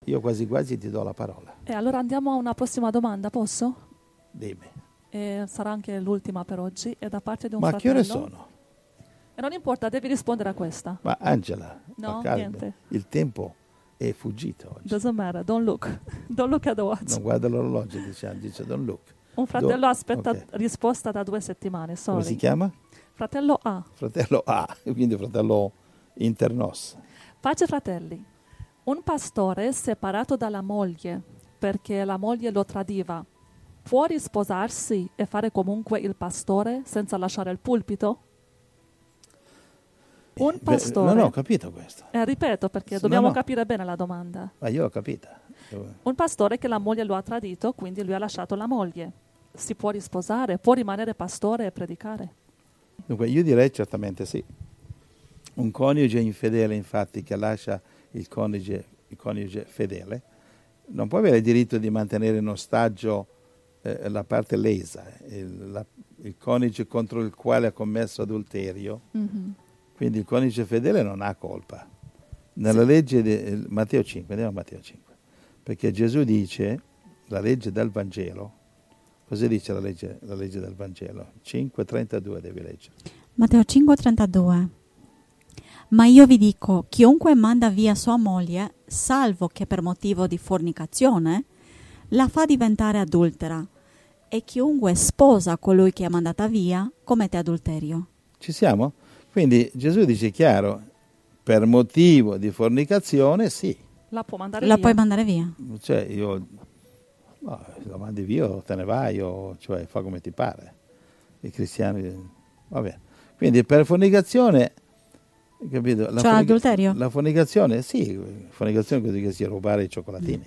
io quasi quasi ti do la parola. E allora andiamo a una prossima domanda, posso? Dimmi. E sarà anche l'ultima per oggi, è da parte di un Ma che ore fratello. sono? E non importa, devi rispondere a questa. Ma Angela, No, ma calma, niente. il tempo è fuggito oggi. Doesn't matter, don't look. Don't look at the watch. Non guarda l'orologio, dice don't look. Un fratello aspetta ok. risposta da 2 settimane, sorry. Come si chiama? Fratello A. Fratello A, quindi fratello internos. Pace fratelli. Un pastore separato dalla moglie perché la moglie lo tradiva, può risposarsi e fare comunque il pastore senza lasciare il pulpito? Un pastore... Non ho capito questo. ripeto perché dobbiamo capire bene la domanda. Ma io l'ho capita. Un pastore che la moglie lo ha tradito, quindi lui ha lasciato la moglie. Si può risposare? Può rimanere pastore e predicare? Dunque, io direi certamente sì. Un coniuge infedele, infatti, che lascia il coniuge fedele, non può avere il diritto di mantenere in ostaggio la parte lesa, il coniuge contro il quale ha commesso adulterio. Mm-hmm. Quindi il coniuge fedele non ha colpa. Nella legge di Matteo 5, andiamo a Matteo 5, perché Gesù dice, la legge del Vangelo, cosa dice la legge del Vangelo? 5,32 devi leggere. Matteo 5,32. Ma io vi dico, chiunque manda via sua moglie, salvo che per motivo di fornicazione, la fa diventare adultera, e chiunque sposa colui che è mandata via, commette adulterio. Ci siamo? Quindi Gesù dice chiaro, per motivo di fornicazione sì. La può mandare La via. puoi mandare via. Cioè la mandi via o te ne vai, cioè fa come ti pare. I cristiani, vabbè. Quindi per fornicazione, capito? Adulterio? La fornicazione, sì, fornicazione così che sia rubare i cioccolatini.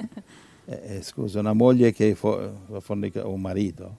Scusa, una moglie che fornica un marito,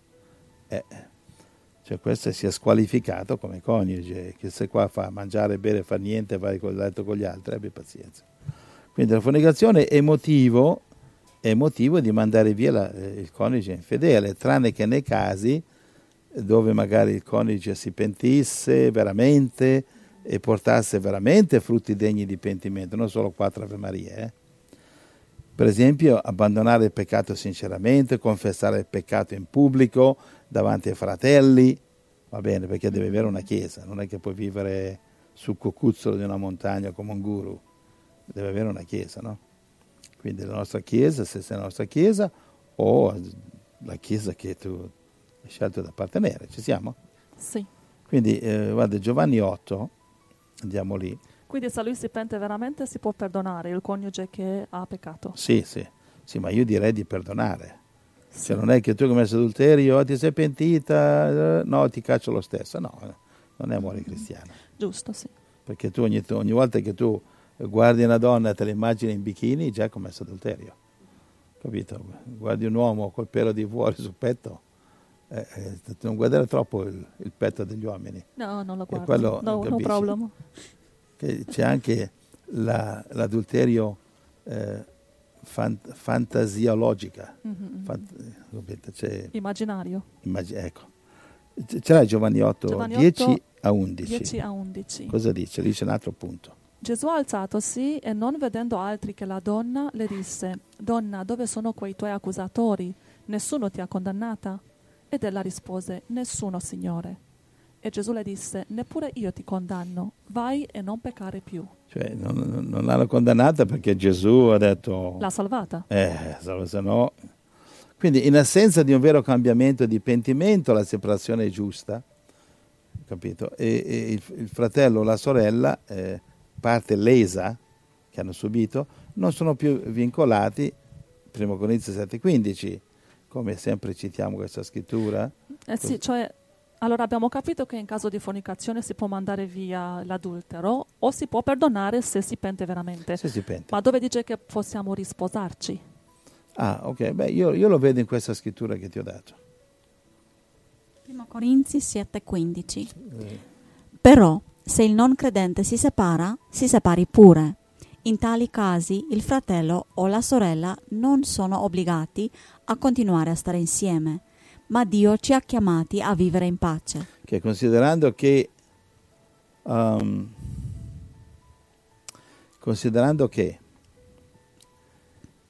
cioè questo si è squalificato come coniuge, che se qua fa mangiare, bere, fa niente, vai col letto con gli altri, abbi pazienza. Quindi la fornicazione è motivo di mandare via il coniuge infedele, tranne che nei casi dove magari il coniuge si pentisse veramente e portasse veramente frutti degni di pentimento, non solo 4 Ave Marie. Per esempio, abbandonare il peccato sinceramente, confessare il peccato in pubblico, davanti ai fratelli, va bene, perché deve avere una chiesa, non è che puoi vivere sul cucuzzolo di una montagna come un guru, deve avere una chiesa, no? Quindi la nostra chiesa, se sei la nostra chiesa, o la chiesa che tu hai scelto di appartenere, ci siamo? Sì. Quindi, guarda, Giovanni 8, andiamo lì. Quindi se lui si pente veramente si può perdonare il coniuge che ha peccato. Sì, ma io direi di perdonare. Sì. Cioè non è che tu hai commesso adulterio, ti sei pentita, no, ti caccio lo stesso. No, non è amore cristiano. Giusto, sì. Perché tu ogni volta che tu guardi una donna e te la immagini in bikini, già hai commesso adulterio. Capito? Guardi un uomo col pelo di fuori sul petto, non guardare troppo il petto degli uomini. No, non lo guardo. Quello, no problem. Che c'è anche l'adulterio fantasiologica. C'è immaginario. Ecco. Ce l'hai Giovanni 8, 10 a 11. 10 a 11. Cosa dice? Dice un altro punto. Gesù alzatosi e non vedendo altri che la donna le disse: Donna, dove sono quei tuoi accusatori? Nessuno ti ha condannata? Ed ella rispose: Nessuno, Signore. E Gesù le disse: Neppure io ti condanno, vai e non peccare più. Cioè non l'hanno condannata perché Gesù ha detto... L'ha salvata. Se no... Quindi in assenza di un vero cambiamento di pentimento la separazione è giusta, capito? E il fratello o la sorella, parte lesa che hanno subito, non sono più vincolati, 1 Corinzi 7,15, come sempre citiamo questa scrittura. Sì, cioè... Allora abbiamo capito che in caso di fornicazione si può mandare via l'adultero o si può perdonare se si pente veramente. Se si pente. Ma dove dice che possiamo risposarci? Ah, ok. Beh, io lo vedo in questa scrittura che ti ho dato. 1 Corinzi 7,15. Però se il non credente si separi pure. In tali casi il fratello o la sorella non sono obbligati a continuare a stare insieme, ma Dio ci ha chiamati a vivere in pace. Che considerando che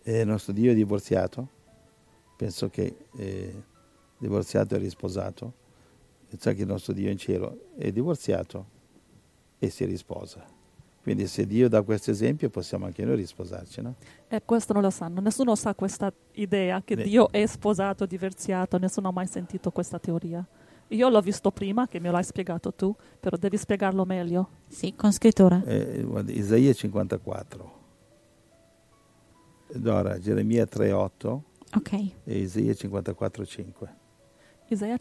il nostro Dio è divorziato, penso che divorziato e risposato, e sa che il nostro Dio in cielo è divorziato e si risposa. Quindi se Dio dà questo esempio possiamo anche noi risposarci, no? E questo non lo sanno, nessuno sa questa idea che Beh. Dio è sposato, divorziato, nessuno ha mai sentito questa teoria. Io l'ho visto prima, che me l'hai spiegato tu, però devi spiegarlo meglio. Sì, con scrittura. Guarda, Isaia 54, allora Geremia 3,8 Ok. e Isaia 54,5. Isaia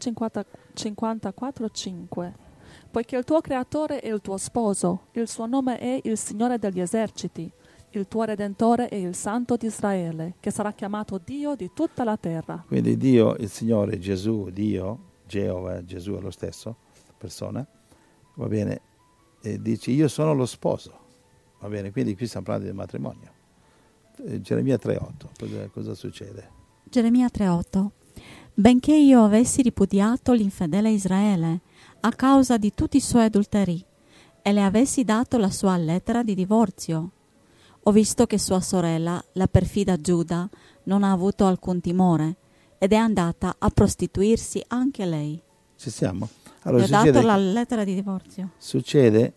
54:5. Poiché il tuo creatore è il tuo sposo, il suo nome è il Signore degli eserciti, il tuo Redentore è il Santo di Israele, che sarà chiamato Dio di tutta la terra. Quindi Dio, il Signore, Gesù, Dio, Geova, Gesù è lo stesso, persona, va bene, e dice io sono lo sposo, va bene, quindi qui stiamo parlando del matrimonio. Geremia 3,8, cosa succede? Geremia 3:8. Benché io avessi ripudiato l'infedele Israele a causa di tutti i suoi adulteri e le avessi dato la sua lettera di divorzio, ho visto che sua sorella, la perfida Giuda, non ha avuto alcun timore ed è andata a prostituirsi anche lei. Ci siamo? Le Allora ha dato la lettera di divorzio. succede,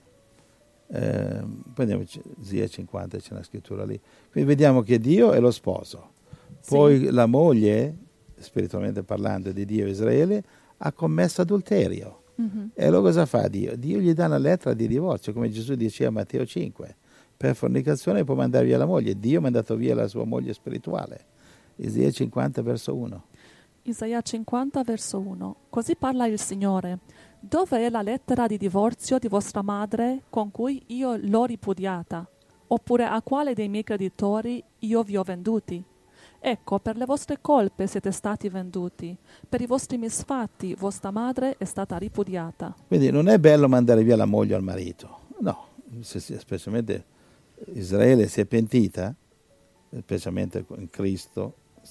poi andiamo a Isaia 50, c'è una scrittura lì, quindi vediamo che Dio è lo sposo, poi Sì. la moglie, spiritualmente parlando di Dio e Israele, ha commesso adulterio. Mhm. E allora cosa fa Dio? Dio gli dà una lettera di divorzio, come Gesù diceva a Matteo 5. Per fornicazione può mandare via la moglie. Dio ha mandato via la sua moglie spirituale. Isaia 50, verso 1. Isaia 50, verso 1. Così parla il Signore. Dove è la lettera di divorzio di vostra madre con cui io l'ho ripudiata? Oppure a quale dei miei creditori io vi ho venduti? Ecco, per le vostre colpe siete stati venduti, per i vostri misfatti vostra madre è stata ripudiata. Quindi non è bello mandare via la moglie al marito. No, specialmente Israele si è pentita, specialmente in Cristo,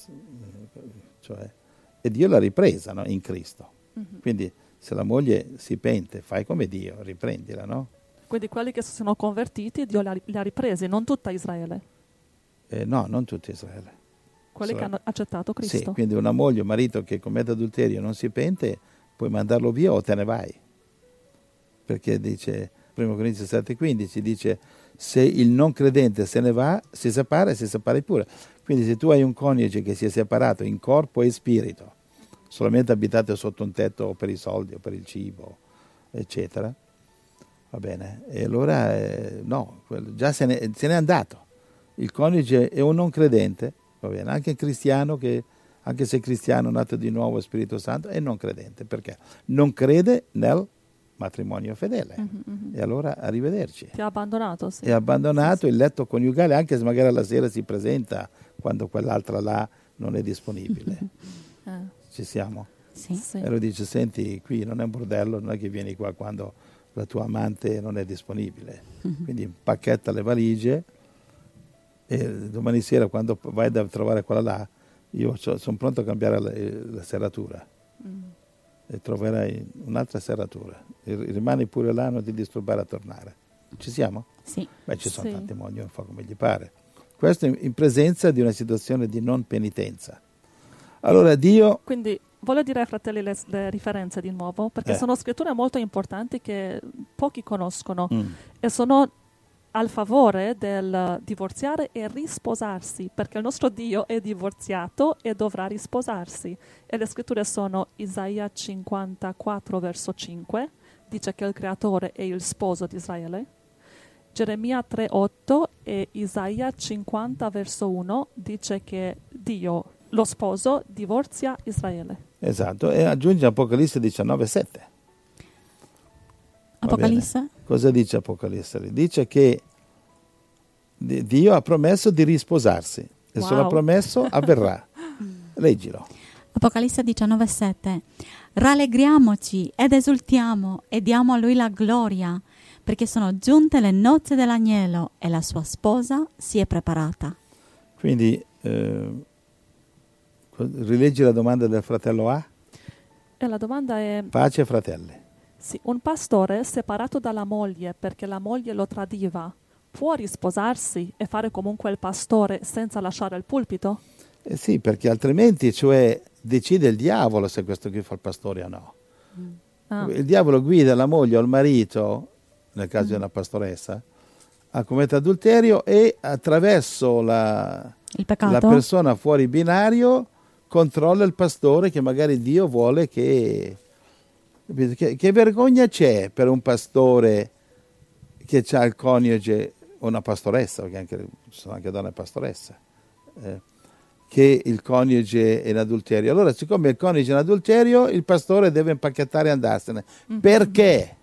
cioè, e Dio l'ha ripresa, no? In Cristo. Mhm. Quindi se la moglie si pente, fai come Dio, riprendila, no? Quindi quelli che si sono convertiti, Dio li ha ripresi, non tutta Israele. No, non tutto Israele. Quelli che hanno accettato Sì, Cristo. quindi una moglie o un marito che commette adulterio non si pente, puoi mandarlo via o te ne vai. Perché dice, 1 Corinzi 7,15, dice, se il non credente se ne va, si separi pure. Quindi se tu hai un coniuge che si è separato in corpo e spirito, solamente abitate sotto un tetto o per i soldi o per il cibo, eccetera, va bene, e allora no, già se n'è andato. Il coniuge è un non credente, va bene, anche il cristiano anche se è cristiano nato di nuovo Spirito Santo è non credente, perché non crede nel matrimonio fedele. E allora arrivederci. Ti ha abbandonato, sì. È abbandonato il letto coniugale, anche se magari alla sera si presenta quando quell'altra là non è disponibile. Ci siamo? Sì. Sì. E lo dice, senti, qui non è un bordello, non è che vieni qua quando la tua amante non è disponibile. Quindi pacchetta le valigie e domani sera quando vai a trovare quella là, io sono pronto a cambiare la serratura e troverai un'altra serratura. E rimani pure là, non ti disturbare a tornare. Ci siamo? Sì. Beh, ci sono Sì. tanti modi, non fa come gli pare. Questo in presenza di una situazione di non penitenza. Allora Dio... Quindi voglio dire ai fratelli le differenze di nuovo, perché sono scritture molto importanti che pochi conoscono e sono al favore del divorziare e risposarsi, perché il nostro Dio è divorziato e dovrà risposarsi. E le scritture sono Isaia 54, verso 5, dice che il creatore è il sposo di Israele. Geremia 3,8 e Isaia 50, verso 1, dice che Dio, lo sposo, divorzia Israele. Esatto, e aggiunge Apocalisse 19,7. Apocalisse? Cosa dice Apocalisse? Dice che Dio ha promesso di risposarsi e se l'ha promesso avverrà. Leggilo. Apocalisse 19,7. Rallegriamoci ed esultiamo e diamo a Lui la gloria, perché sono giunte le nozze dell'agnello e la sua sposa si è preparata. Quindi rileggi la domanda del fratello A. E la domanda è: Pace fratelli. sì, un pastore separato dalla moglie perché la moglie lo tradiva può risposarsi e fare comunque il pastore senza lasciare il pulpito? Sì, perché altrimenti, cioè, decide il diavolo se questo qui fa il pastore o no. Ah, Il diavolo guida la moglie o il marito, nel caso di una pastoressa, a commettere adulterio e attraverso Il la peccato? persona fuori binario controlla il pastore che magari Dio vuole che vergogna c'è per un pastore che ha il coniuge o una pastoressa, perché ci sono anche donne pastoresse, che il coniuge è in adulterio. Allora, siccome il coniuge è in adulterio, il pastore deve impacchettare e andarsene. Perché?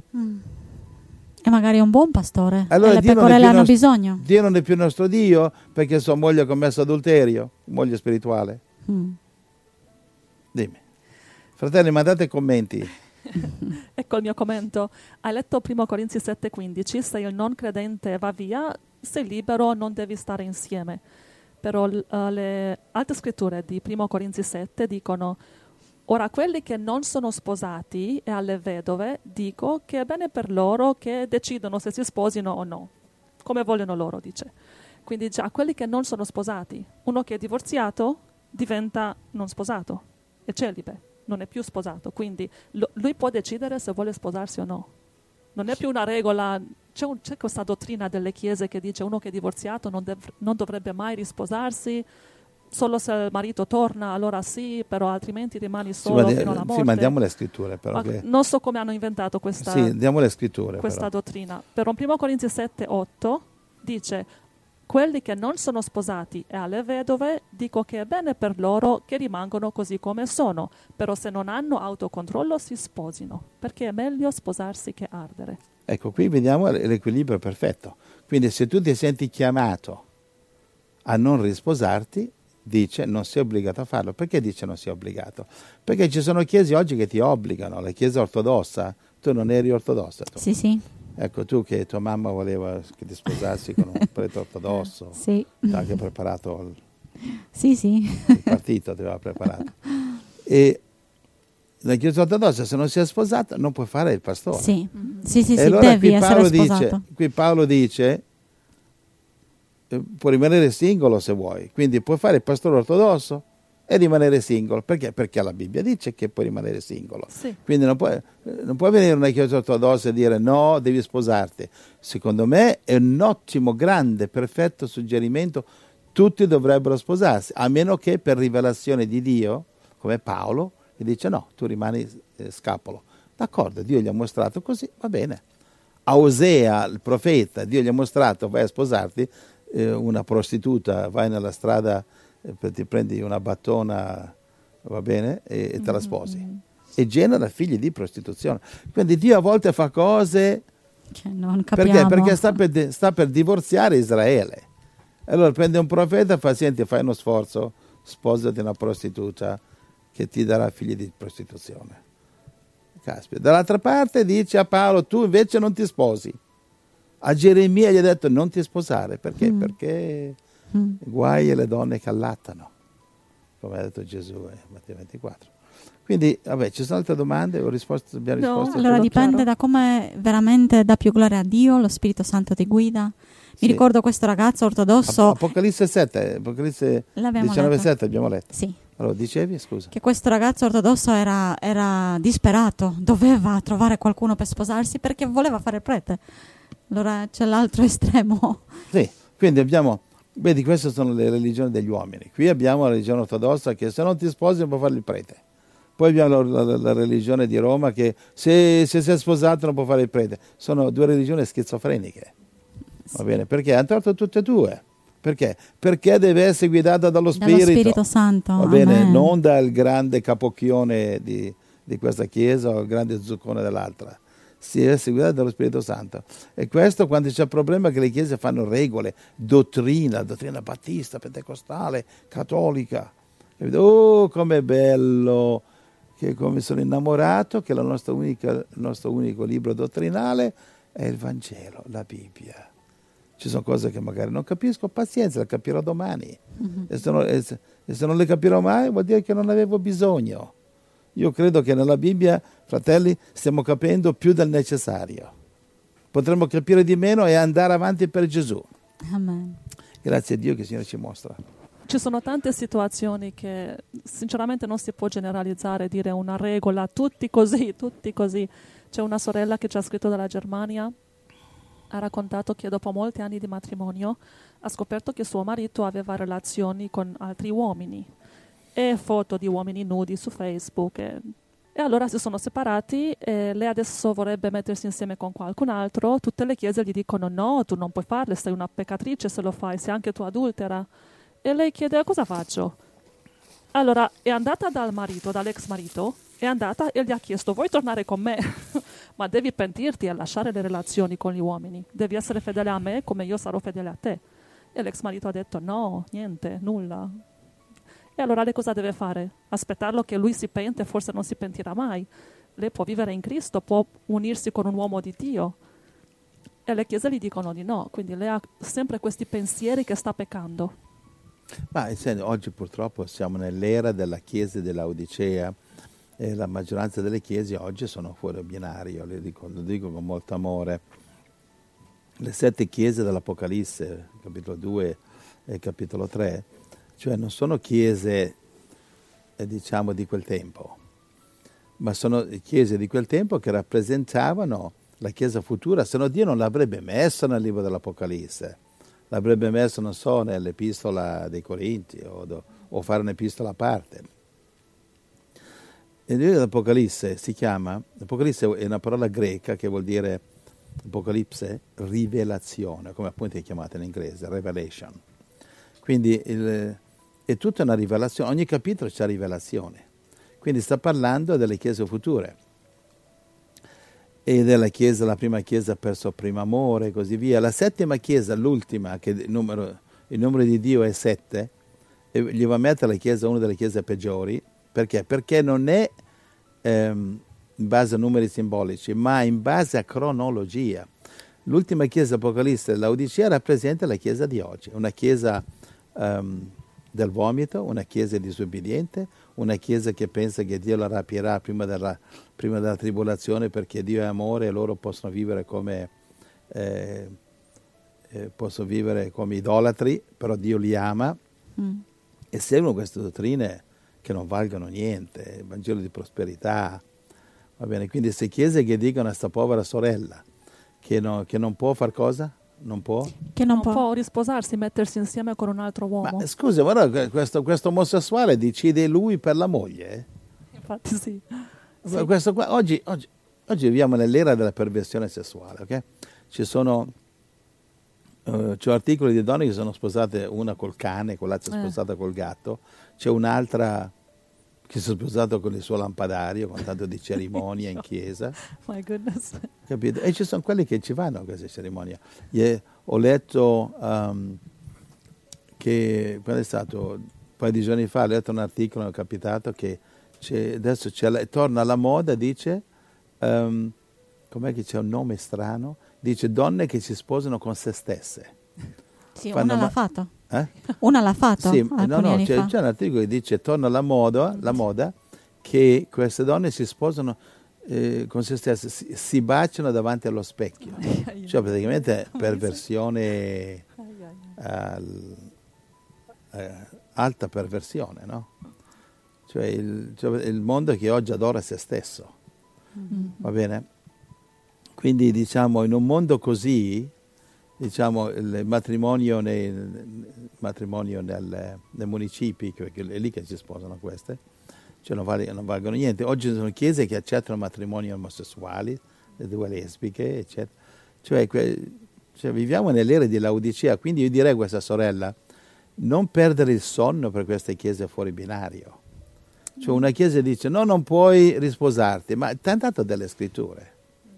E magari è un buon pastore. Allora e le Dio non è pecorelle più hanno nostro- bisogno. Dio non è più nostro Dio perché sua moglie ha commesso adulterio, moglie spirituale. Mm. Dimmi. Fratelli, mandate commenti. ecco il mio commento. Hai letto 1 Corinzi 7,15: se il non credente va via, sei libero, non devi stare insieme. Però le altre scritture di 1 Corinzi 7 dicono: ora quelli che non sono sposati e alle vedove dico che è bene per loro che decidono se si sposino o no, come vogliono loro, dice. Quindi già quelli che non sono sposati, uno che è divorziato diventa non sposato, è celibe, non è più sposato, quindi lui può decidere se vuole sposarsi o no. Non è più una regola. C'è questa dottrina delle chiese che dice uno che è divorziato non dovrebbe mai risposarsi, solo se il marito torna allora sì, però altrimenti rimani solo fino alla morte. Sì, ma andiamo alle scritture. Però, Non so come hanno inventato questa, sì, andiamo alle scritture. questa Però. dottrina. Però 1 Corinzi 7,8 dice: quelli che non sono sposati e alle vedove dico che è bene per loro che rimangono così come sono, però se non hanno autocontrollo si sposino, perché è meglio sposarsi che ardere. Ecco, qui vediamo l'equilibrio perfetto. Quindi se tu ti senti chiamato a non risposarti, dice non sei obbligato a farlo. Perché dice non sei obbligato? Perché ci sono chiese oggi che ti obbligano. La chiesa ortodossa, tu non eri ortodossa. Tu. Sì, sì. Ecco, tu che tua mamma voleva che ti sposassi con un prete ortodosso, Sì. ti ha anche preparato Sì, sì. il partito, ti aveva preparato. E la chiesa ortodossa, se non si è sposata, non puoi fare il pastore. Sì, sì, sì, E sì, allora devi qui essere Paolo sposato. qui Paolo dice puoi rimanere singolo se vuoi, quindi puoi fare il pastore ortodosso e rimanere singolo. Perché? Perché la Bibbia dice che puoi rimanere singolo. Sì. Quindi non puoi venire in una chiesa ortodossa e dire no, devi sposarti. Secondo me è un ottimo, grande, perfetto suggerimento. Tutti dovrebbero sposarsi, a meno che per rivelazione di Dio, come Paolo, che dice no, tu rimani scapolo. D'accordo, Dio gli ha mostrato così, va bene. A Osea, il profeta, Dio gli ha mostrato, vai a sposarti, una prostituta, vai nella strada, ti prendi una battona, va bene, e te la sposi. E genera figli di prostituzione. Quindi Dio a volte fa cose... Che non capiamo. Perché sta per divorziare Israele. Allora prende un profeta e fa, senti, fai uno sforzo, sposati una prostituta che ti darà figli di prostituzione. Caspita. Dall'altra parte dice a Paolo, tu invece non ti sposi. A Geremia gli ha detto non ti sposare. Perché? Perché guai alle donne che allattano, come ha detto Gesù in Matteo 24. Quindi, vabbè, ci sono altre domande? Abbiamo risposto Allora dipende da come veramente dà più gloria a Dio, lo Spirito Santo ti guida. Mi ricordo questo ragazzo ortodosso. Apocalisse 7, Apocalisse 19:7 abbiamo letto. Sì. Allora, dicevi, scusa? Che questo ragazzo ortodosso era disperato, doveva trovare qualcuno per sposarsi perché voleva fare il prete. Allora c'è l'altro estremo. Sì, quindi abbiamo, vedi, queste sono le religioni degli uomini. Qui abbiamo la religione ortodossa che se non ti sposi non puoi fare il prete. Poi abbiamo la religione di Roma che se sei sposato non puoi fare il prete. Sono due religioni schizofreniche. Va bene? Perché hanno torto tutte e due. Perché? Perché deve essere guidata dallo Spirito Santo. Va bene? Amen. Non dal grande capocchione di questa chiesa o il grande zuccone dell'altra. Si deve essere guidata dallo Spirito Santo. E questo quando c'è il problema che le chiese fanno regole, dottrina battista, pentecostale, cattolica. Oh, com'è bello! Che come sono innamorato che il nostro unico libro dottrinale è il Vangelo, la Bibbia. Ci sono cose che magari non capisco, pazienza, le capirò domani. E se non le capirò mai vuol dire che non avevo bisogno. Io credo che nella Bibbia, fratelli, stiamo capendo più del necessario. potremmo capire di meno e andare avanti per Gesù. Amen. Grazie a Dio che il Signore ci mostra. Ci sono tante situazioni che sinceramente non si può generalizzare, dire una regola, tutti così, tutti così. C'è una sorella che ci ha scritto dalla Germania, ha raccontato che dopo molti anni di matrimonio ha scoperto che suo marito aveva relazioni con altri uomini e foto di uomini nudi su Facebook e allora si sono separati e lei adesso vorrebbe mettersi insieme con qualcun altro. Tutte le chiese gli dicono no, tu non puoi farlo, sei una peccatrice se lo fai, sei anche tu adultera. E lei chiede cosa faccio? Allora è andata dal marito, dall'ex marito, è andata e gli ha chiesto vuoi tornare con me? Ma devi pentirti e lasciare le relazioni con gli uomini, devi essere fedele a me come io sarò fedele a te. E l'ex marito ha detto no, niente, nulla. E allora lei cosa deve fare? Aspettarlo che lui si pente, forse non si pentirà mai. Lei può vivere in Cristo, può unirsi con un uomo di Dio. E le chiese gli dicono di no, quindi lei ha sempre questi pensieri che sta peccando. Ma oggi purtroppo siamo nell'era della chiesa della Odicea e la maggioranza delle chiese oggi sono fuori binario, lo dico con molto amore. Le 7 chiese dell'Apocalisse, capitolo 2 e capitolo 3, cioè non sono chiese diciamo di quel tempo, ma sono chiese di quel tempo che rappresentavano la chiesa futura, se no Dio non l'avrebbe messo nel libro dell'Apocalisse. L'avrebbe messo, non so, nell'epistola dei Corinti o fare un'epistola a parte. Il libro dell'Apocalisse si chiama, Apocalisse è una parola greca che vuol dire, Apocalisse, rivelazione, come appunto è chiamata in inglese, revelation. Quindi è tutta una rivelazione, ogni capitolo c'è rivelazione. Quindi sta parlando delle chiese future. E della chiesa, la prima chiesa ha perso il primo amore e così via. La 7ª chiesa, l'ultima, che il numero di Dio è 7, e gli va a mettere la chiesa una delle chiese peggiori. Perché? Perché non è in base a numeri simbolici, ma in base a cronologia. L'ultima chiesa Apocalisse, Laodicea, rappresenta la chiesa di oggi, una chiesa del vomito, una chiesa disobbediente, una chiesa che pensa che Dio la rapirà prima della tribolazione perché Dio è amore e loro possono vivere come idolatri, però Dio li ama e seguono queste dottrine che non valgono niente, il Vangelo di prosperità, va bene? Quindi queste chiese che dicono a sta povera sorella che non può far cosa? Non può? Che non può risposarsi, mettersi insieme con un altro uomo. Ma scusa, guarda, questo omosessuale decide lui per la moglie? Infatti sì. Questo qua, oggi viviamo nell'era della perversione sessuale, ok? C'è articoli di donne che sono sposate, una col cane, quell'altra è sposata col gatto, c'è un'altra che si è sposata con il suo lampadario, con tanto di cerimonia in chiesa. My goodness. Capito? E ci sono quelli che ci vanno a queste cerimonie. Ho letto che, quando è stato, un paio di giorni fa, ho letto un articolo, è capitato che adesso torna alla moda, dice, com'è che c'è un nome strano? Dice donne che si sposano con se stesse. Sì, una l'ha fatto. Eh? Una l'ha fatto. Sì, c'è un articolo che dice torna alla moda che queste donne si sposano con se stesse, si baciano davanti allo specchio. Cioè praticamente perversione, alta perversione, no? Cioè il mondo che oggi adora se stesso, va bene? Quindi diciamo in un mondo così, diciamo il matrimonio nei municipi, perché è lì che si sposano queste, cioè non valgono niente. Oggi sono chiese che accettano matrimoni omosessuali, le 2 lesbiche, eccetera. Cioè viviamo nell'era di Laodicea, quindi io direi a questa sorella, non perdere il sonno per queste chiese fuori binario. Cioè una chiesa dice no, non puoi risposarti, ma tanto delle scritture.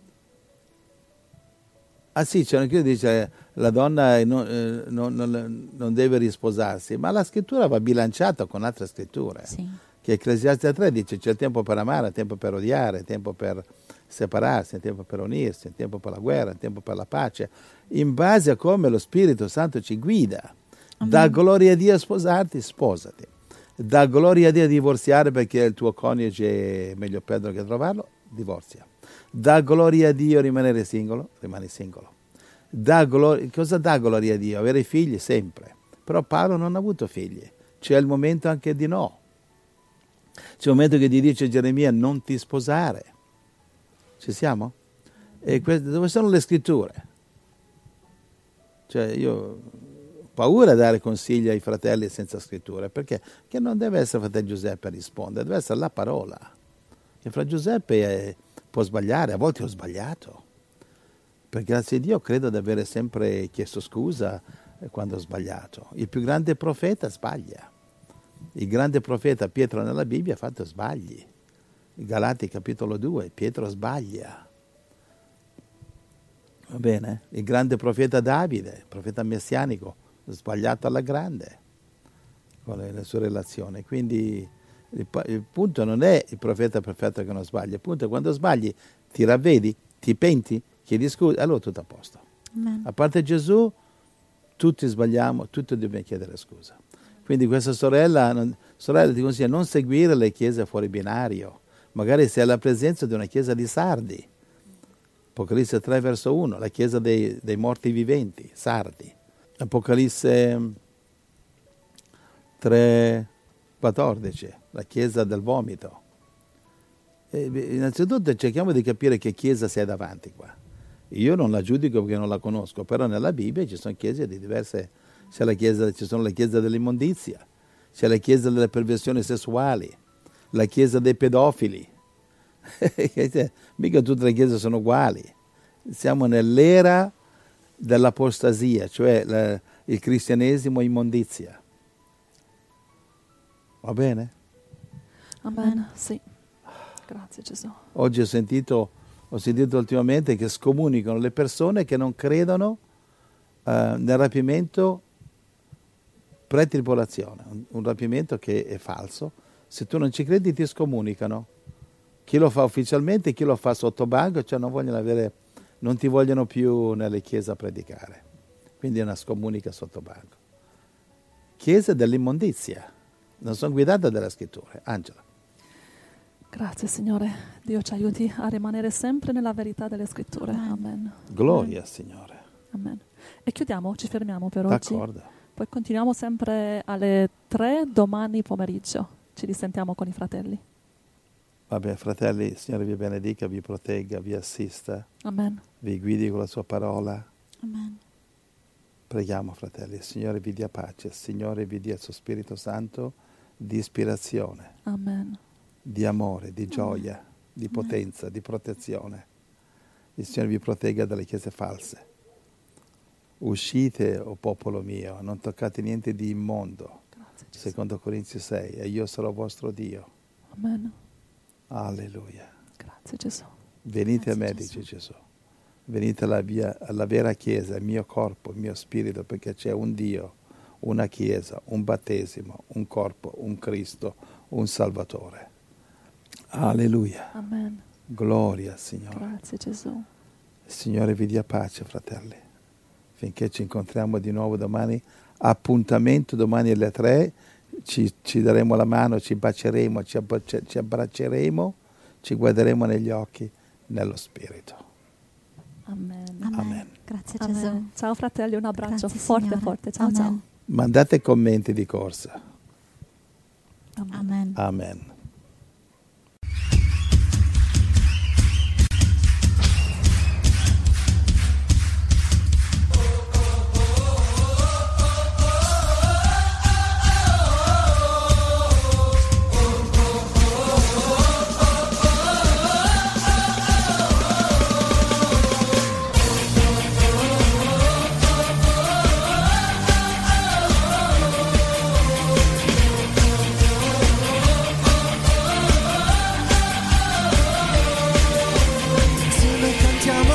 Ah sì, c'è una chiesa che dice la donna non deve risposarsi, ma la scrittura va bilanciata con altre scritture. Sì. Che Ecclesiaste 3 dice c'è il tempo per amare, il tempo per odiare, il tempo per separarsi, il tempo per unirsi, il tempo per la guerra, il tempo per la pace, in base a come lo Spirito Santo ci guida. Dà gloria a Dio a sposarti, sposati. Dà gloria a Dio a divorziare perché il tuo coniuge è meglio perderlo che trovarlo, divorzia. Dà gloria a Dio rimanere singolo? Rimani singolo. Cosa dà gloria a Dio? Avere figli sempre. Però Paolo non ha avuto figli. C'è il momento anche di no. C'è un momento che ti dice Geremia non ti sposare. Ci siamo? E dove sono le scritture? Cioè io ho paura di dare consigli ai fratelli senza scritture, perché non deve essere fratello Giuseppe a rispondere, deve essere la parola. E fra Giuseppe può sbagliare, a volte ho sbagliato. Per grazia di Dio credo di avere sempre chiesto scusa quando ho sbagliato. Il più grande profeta sbaglia. Il grande profeta Pietro nella Bibbia ha fatto sbagli. Galati capitolo 2, Pietro sbaglia. Va bene? Il grande profeta Davide, profeta messianico, sbagliato alla grande con le sue relazioni. Quindi il punto non è il profeta perfetto che non sbaglia, il punto è quando sbagli ti ravvedi, ti penti, chiedi scusa, allora tutto a posto. Amen. A parte Gesù, tutti sbagliamo, tutti dobbiamo chiedere scusa. Quindi questa sorella ti consiglia non seguire le chiese fuori binario, magari sei alla presenza di una chiesa di sardi. Apocalisse 3 verso 1, la chiesa dei morti viventi, sardi. Apocalisse 3, 14, la chiesa del vomito. Innanzitutto cerchiamo di capire che chiesa sei davanti qua. Io non la giudico perché non la conosco, però nella Bibbia ci sono chiese di diverse, ci sono le chiese dell'immondizia, c'è la chiesa delle perversioni sessuali, la chiesa dei pedofili. Mica tutte le chiese sono uguali. Siamo nell'era dell'apostasia, cioè il cristianesimo immondizia. Va bene? Amen. Sì. Grazie Gesù. Oggi ho sentito ultimamente che scomunicano le persone che non credono nel rapimento pre-tribolazione, un rapimento che è falso. Se tu non ci credi ti scomunicano. Chi lo fa ufficialmente, chi lo fa sotto banco, cioè non ti vogliono più nelle chiese a predicare. Quindi è una scomunica sotto banco. Chiese dell'immondizia, non sono guidate dalle scritture. Angela. Grazie Signore, Dio ci aiuti a rimanere sempre nella verità delle scritture. Amen. Gloria Signore. Amen. E chiudiamo, ci fermiamo per oggi. D'accordo. Poi continuiamo sempre alle 3 domani pomeriggio. Ci risentiamo con i fratelli. Vabbè, fratelli, il Signore vi benedica, vi protegga, vi assista, Amen. vi guidi con la sua parola. Amen. Preghiamo, fratelli, il Signore vi dia pace, il Signore vi dia il suo Spirito Santo di ispirazione, Amen. di amore, di gioia, di potenza, di protezione. Il Signore vi protegga dalle chiese false. Uscite, o popolo mio, non toccate niente di immondo. Grazie Gesù. Secondo Corinzi 6, e io sarò vostro Dio. Amen. Alleluia. Grazie Gesù. Venite Grazie, a me, Gesù. dice Gesù. Venite alla vera Chiesa, il mio corpo, il mio spirito, perché c'è un Dio, una Chiesa, un battesimo, un corpo, un Cristo, un Salvatore. Alleluia. Amen. Gloria al Signore. Grazie Gesù. Il Signore vi dia pace, fratelli. Finché ci incontriamo di nuovo domani, appuntamento domani alle 3, ci daremo la mano, ci baceremo, ci abbracceremo, ci guarderemo negli occhi, nello Spirito. Amen. Amen. Amen. Grazie Amen. Gesù. Ciao fratelli, un abbraccio Grazie, forte Signore. forte. Ciao Amen. ciao. Mandate commenti di corsa. Amen. Amen. Amen. Insieme cantiamo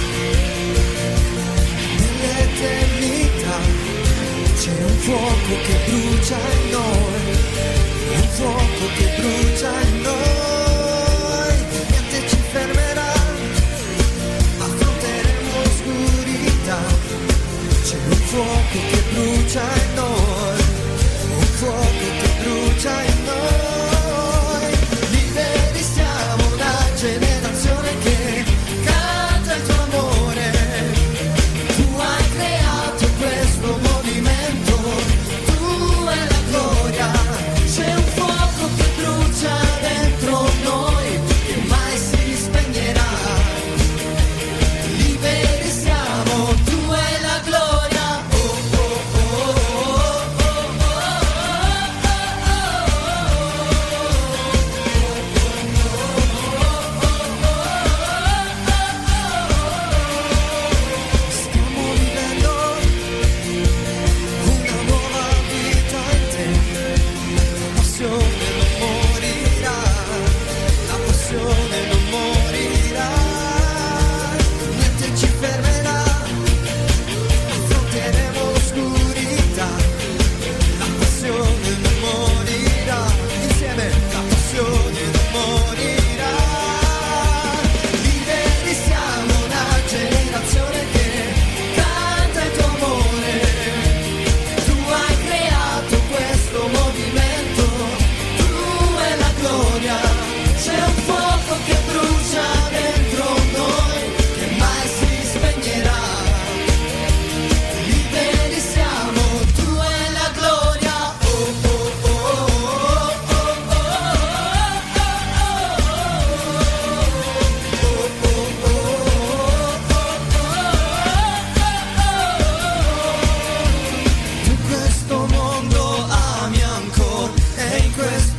nell'eternità. C'è un fuoco che brucia in noi, un fuoco che brucia in noi. Niente ci fermerà, affronteremo l'oscurità. C'è un fuoco che brucia in noi, un fuoco che brucia in noi. Liberi siamo, una generazione che questo